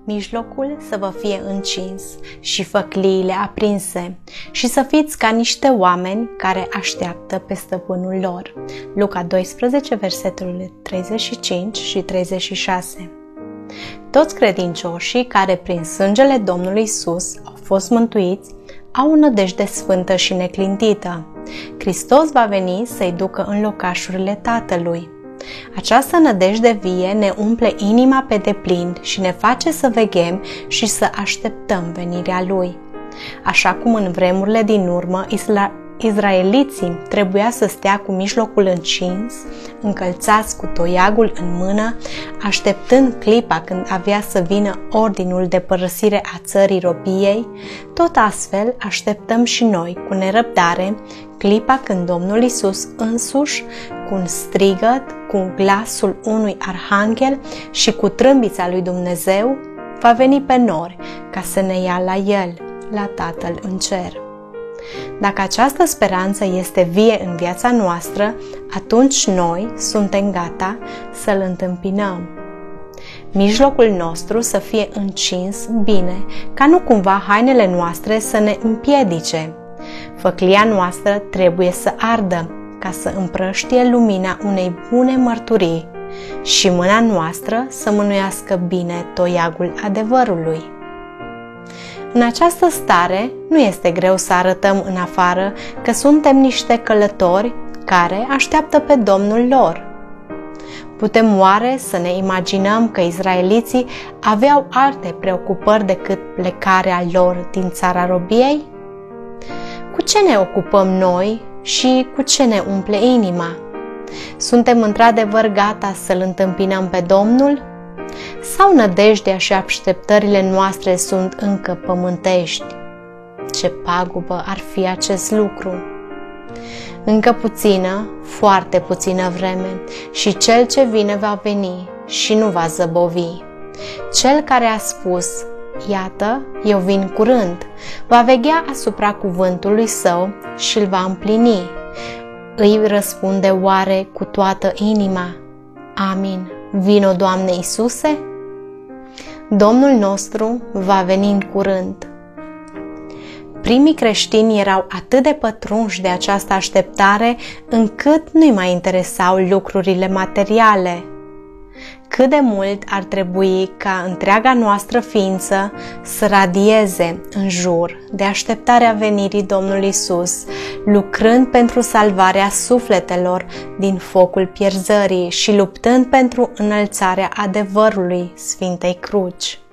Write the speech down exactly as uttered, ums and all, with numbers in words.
mijlocul să vă fie încins și făcliile aprinse și să fiți ca niște oameni care așteaptă pe stăpânul lor. Luca doisprezece, versetul treizeci și cinci și treizeci și șase. Toți credincioșii care prin sângele Domnului Iisus au fost mântuiți au o nădejde sfântă și neclintită. Hristos va veni să-i ducă în locașurile Tatălui. Această nădejde vie ne umple inima pe deplin și ne face să veghem și să așteptăm venirea Lui. Așa cum în vremurile din urmă Isla Izraeliții trebuia să stea cu mijlocul încins, încălțați cu toiagul în mână, așteptând clipa când avea să vină ordinul de părăsire a țării robiei, tot astfel așteptăm și noi cu nerăbdare clipa când Domnul Iisus însuși, cu un strigăt, cu glasul unui arhanghel și cu trâmbița lui Dumnezeu, va veni pe nori ca să ne ia la El, la Tatăl în cer. Dacă această speranță este vie în viața noastră, atunci noi suntem gata să-L întâmpinăm. Mijlocul nostru să fie încins bine, ca nu cumva hainele noastre să ne împiedice. Făclia noastră trebuie să ardă, ca să împrăștie lumina unei bune mărturii și mâna noastră să mânuiască bine toiagul adevărului. În această stare nu este greu să arătăm în afară că suntem niște călători care așteaptă pe Domnul lor. Putem oare să ne imaginăm că izraeliții aveau alte preocupări decât plecarea lor din țara robiei? Cu ce ne ocupăm noi și cu ce ne umple inima? Suntem într-adevăr gata să-L întâmpinăm pe Domnul? Sau nădejdea și așteptările noastre sunt încă pământești? Ce pagubă ar fi acest lucru! Încă puțină, foarte puțină vreme și Cel ce vine va veni și nu va zăbovi. Cel care a spus, iată, eu vin curând, va veghea asupra cuvântului Său și îl va împlini. Îi răspunde oare cu toată inima? Amin. Vino, Doamne Iisuse? Domnul nostru va veni în curând. Primii creștini erau atât de pătrunși de această așteptare încât nu-i mai interesau lucrurile materiale. Cât de mult ar trebui ca întreaga noastră ființă să radieze în jur de așteptarea venirii Domnului Iisus, lucrând pentru salvarea sufletelor din focul pierzării și luptând pentru înălțarea adevărului Sfintei Cruci.